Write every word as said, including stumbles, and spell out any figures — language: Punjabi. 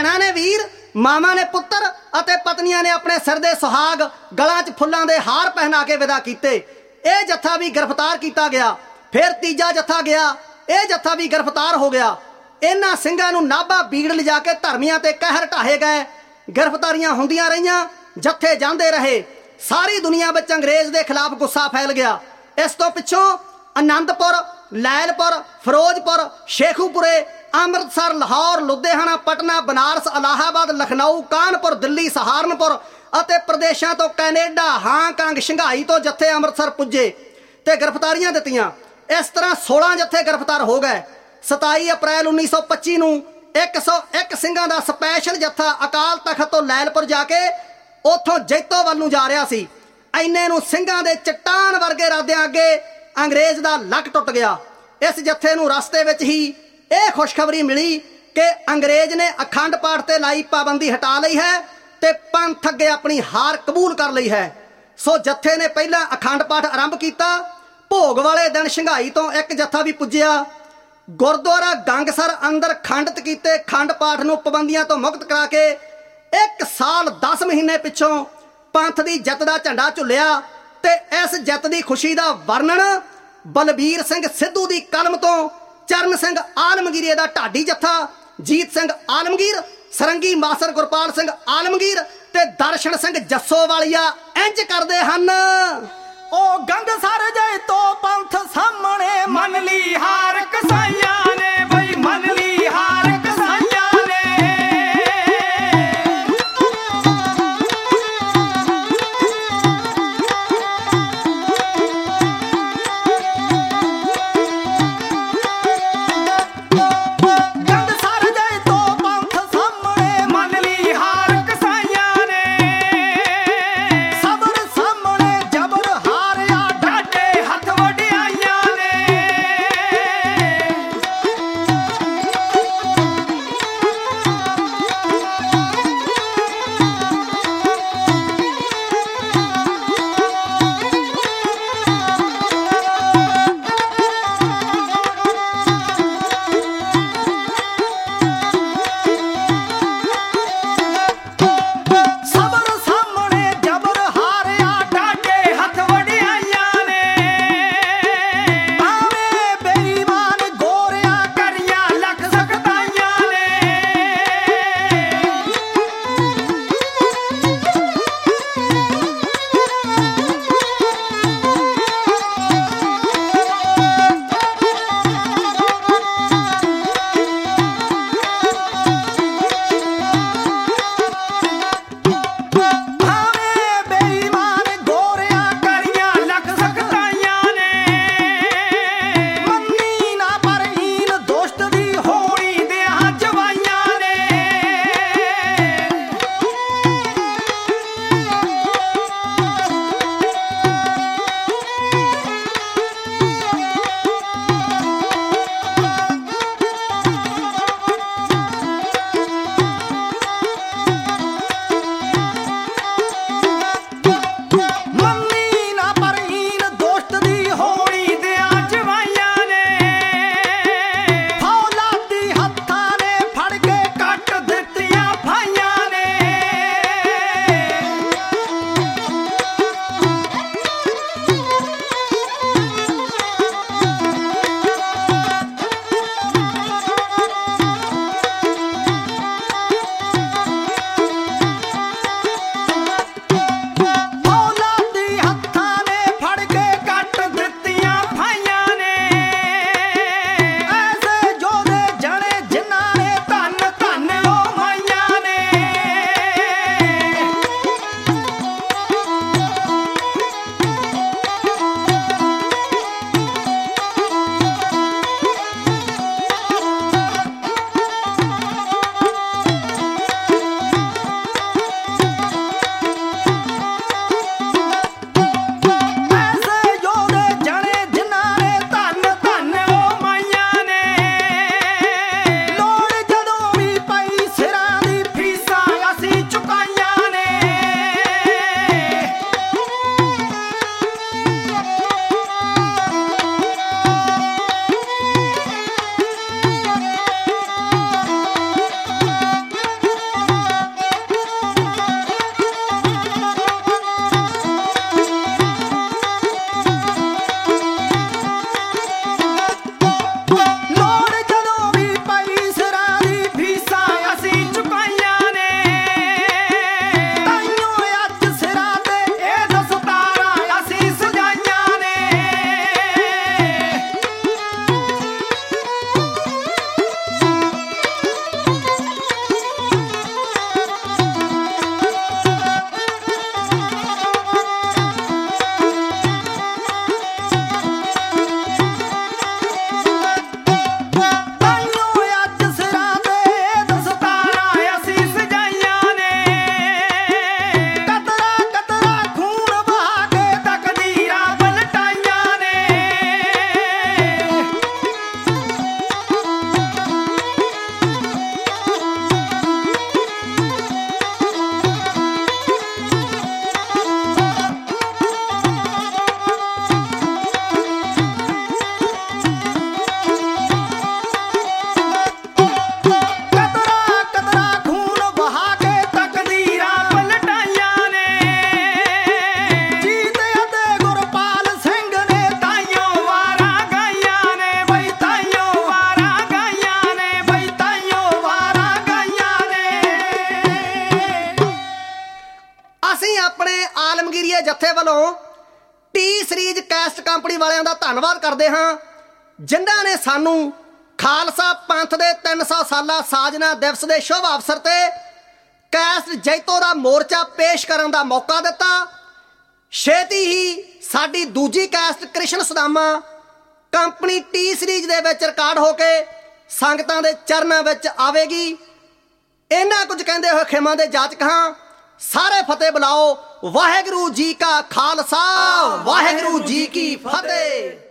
ਭੈਣਾਂ ਨੇ ਵੀਰ, ਮਾਵਾਂ ਨੇ ਪੁੱਤਰ ਅਤੇ ਪਤਨੀਆਂ ਨੇ ਆਪਣੇ ਸਿਰ ਦੇ ਸੁਹਾਗ ਗਲਾਂ 'ਚ ਫੁੱਲਾਂ ਦੇ ਹਾਰ ਪਹਿਨਾ ਕੇ ਵਿਦਾ ਕੀਤੇ। ਇਹ ਜੱਥਾ ਵੀ ਗ੍ਰਿਫਤਾਰ ਕੀਤਾ ਗਿਆ। ਫਿਰ ਤੀਜਾ ਜੱਥਾ ਗਿਆ, ਇਹ ਜੱਥਾ ਵੀ ਗ੍ਰਿਫਤਾਰ ਹੋ ਗਿਆ। ਇਹਨਾਂ ਸਿੰਘਾਂ ਨੂੰ ਨਾਭਾ ਬੀੜ ਲਿਜਾ ਕੇ ਧਰਮੀਆਂ ਤੇ ਕਹਿਰ ਢਾਹੇ ਗਏ। ਗ੍ਰਿਫਤਾਰੀਆਂ ਹੁੰਦੀਆਂ ਰਹੀਆਂ, ਜੱਥੇ ਜਾਂਦੇ ਰਹੇ। ਸਾਰੀ ਦੁਨੀਆ ਵਿੱਚ ਅੰਗਰੇਜ਼ ਦੇ ਖਿਲਾਫ ਗੁੱਸਾ ਫੈਲ ਗਿਆ। ਇਸ ਤੋਂ ਪਿੱਛੋਂ ਅਨੰਦਪੁਰ, ਲੈਲਪੁਰ, ਫਿਰੋਜ਼ਪੁਰ, ਸ਼ੇਖੂਪੁਰੇ, ਅੰਮ੍ਰਿਤਸਰ, ਲਾਹੌਰ, ਲੁਧਿਆਣਾ, ਪਟਨਾ, ਬਨਾਰਸ, ਇਲਾਹਾਬਾਦ, ਲਖਨਊ, ਕਾਨਪੁਰ, ਦਿੱਲੀ, ਸਹਾਰਨਪੁਰ ਅਤੇ ਪ੍ਰਦੇਸ਼ਾਂ ਤੋਂ ਕੈਨੇਡਾ, ਹਾਂਗਕਾਂਗ, ਸ਼ੰਘਾਈ ਤੋਂ ਜੱਥੇ ਅੰਮ੍ਰਿਤਸਰ ਪੁੱਜੇ ਤੇ ਗ੍ਰਿਫਤਾਰੀਆਂ ਦਿੱਤੀਆਂ। ਇਸ ਤਰ੍ਹਾਂ ਸੋਲਾਂ ਜੱਥੇ ਗ੍ਰਿਫਤਾਰ ਹੋ ਗਏ। ਸਤਾਈ ਅਪ੍ਰੈਲ ਉੱਨੀ ਸੌ ਪੱਚੀ ਨੂੰ ਇੱਕ ਸੌ ਇੱਕ ਸਿੰਘਾਂ ਦਾ ਸਪੈਸ਼ਲ ਜੱਥਾ ਅਕਾਲ ਤਖਤ ਤੋਂ ਲੈਲਪੁਰ ਜਾ ਕੇ ਉੱਥੋਂ ਜੈਤੋ ਵੱਲ ਨੂੰ ਜਾ ਰਿਹਾ ਸੀ। ਇੰਨੇ ਨੂੰ ਸਿੰਘਾਂ ਦੇ ਚਟਾਨ ਵਰਗੇ ਇਰਾਦਿਆਂ ਅੱਗੇ ਅੰਗਰੇਜ਼ ਦਾ ਲੱਕ ਟੁੱਟ ਗਿਆ। ਇਸ ਜੱਥੇ ਨੂੰ ਰਸਤੇ ਵਿੱਚ ਹੀ ਇਹ ਖੁਸ਼ਖਬਰੀ ਮਿਲੀ ਕਿ ਅੰਗਰੇਜ਼ ਨੇ ਅਖੰਡ ਪਾਠ ਤੇ ਲਾਈ ਪਾਬੰਦੀ ਹਟਾ ਲਈ ਹੈ ਤੇ ਪੰਥ ਅੱਗੇ ਆਪਣੀ ਹਾਰ ਕਬੂਲ ਕਰ ਲਈ ਹੈ। ਸੋ ਜੱਥੇ ਨੇ ਪਹਿਲਾਂ ਅਖੰਡ ਪਾਠ ਆਰੰਭ ਕੀਤਾ। ਭੋਗ ਵਾਲੇ ਦਿਨ ਸ਼ੰਘਾਈ ਤੋਂ ਇੱਕ ਜੱਥਾ ਵੀ ਪੁੱਜਿਆ। ਗੁਰਦੁਆਰਾ ਗੰਗਸਰ ਅੰਦਰ ਖੰਡਿਤ ਕੀਤੇ ਖੰਡ ਪਾਠ ਨੂੰ ਪਾਬੰਦੀਆਂ ਤੋਂ ਮੁਕਤ ਕਰਾ ਕੇ ਇੱਕ ਸਾਲ ਦਸ ਮਹੀਨੇ ਪਿੱਛੋਂ ਪੰਥ ਦੀ ਜਿੱਤ ਦਾ ਝੰਡਾ ਝੁੱਲਿਆ। ਤੇ ਇਸ ਜਿੱਤ ਦੀ ਖੁਸ਼ੀ ਦਾ ਵਰਣਨ ਬਲਬੀਰ ਸਿੰਘ ਸਿੱਧੂ ਦੀ ਕਲਮ ਤੋਂ ਚਰਨ ਸਿੰਘ ਆਲਮਗੀਰੇ ਦਾ ਢਾਡੀ ਜੱਥਾ, ਜੀਤ ਸਿੰਘ ਆਲਮਗੀਰ, ਸਰੰਗੀ ਮਾਸਰ ਗੁਰਪਾਲ ਸਿੰਘ ਆਲਮਗੀਰ ਤੇ ਦਰਸ਼ਨ ਸਿੰਘ ਜੱਸੋਵਾਲੀਆ ਇੰਜ ਕਰਦੇ ਹਨ। ਉਹ ਗੰਗਸਰ ਜੇ ਤੋਂ ਪੰਥ ਸਾਹਮਣੇ ਮੰਨ ਲਈ ਹਾਰ ਕਸਾਈਆਂ ਨੇ, ਬਈ ਮੰਨ ਲਈ ਹਾਰ ਕਸਾਈਆਂ ਨੇ। ਗੰਗਸਰ ਜੇ ਤੋਂ ਪੰਥ ਸਾਹਮਣੇ ਮੰਨ ਲਈ ਹਾਰ ਕਸਾਈਆਂ ਨੇ। ਸਬਰ ਸਾਹਮਣੇ ਜਬਰ ਹਾਰਿਆ ਡਾਢੇ ਹੱਥ ਵਡਿਆਈਆਂ ਨੇ। ਜਥੇ ਵੱਲੋਂ ਟੀ ਸੀਰੀਜ਼ ਕੈਸਟ ਕੰਪਨੀ ਵਾਲਿਆਂ ਦਾ ਧੰਨਵਾਦ ਕਰਦੇ ਹਾਂ, ਜਿਨ੍ਹਾਂ ਨੇ ਸਾਨੂੰ ਖਾਲਸਾ ਪੰਥ ਦੇ ਤਿੰਨ ਸੌ ਸਾਲਾ ਸਾਜਨਾ ਦਿਵਸ ਦੇ ਸ਼ੁਭ ਅਵਸਰ ਤੇ ਕੈਸਟ ਜੈਤੋ ਦਾ ਮੋਰਚਾ ਪੇਸ਼ ਕਰਨ ਦਾ ਮੌਕਾ ਦਿੱਤਾ। ਛੇਤੀ ਹੀ ਸਾਡੀ ਦੂਜੀ cassette Krishan Sudama company T Series ਦੇ ਵਿੱਚ ਰਿਕਾਰਡ ਹੋ ਕੇ ਸੰਗਤਾਂ ਦੇ ਚਰਨਾਂ ਵਿੱਚ ਆਵੇਗੀ। ਇਹਨਾਂ ਕੁਝ ਕਹਿੰਦੇ ਹੋਏ ਖਿਮਾ ਦੇ ਜਾਚਕ ਹਾਂ, ਸਾਰੇ ਫਤਿਹ ਬੁਲਾਓ। ਵਾਹਿਗੁਰੂ ਜੀ ਕਾ ਖਾਲਸਾ, ਵਾਹਿਗੁਰੂ ਜੀ ਕੀ ਫਤਿਹ।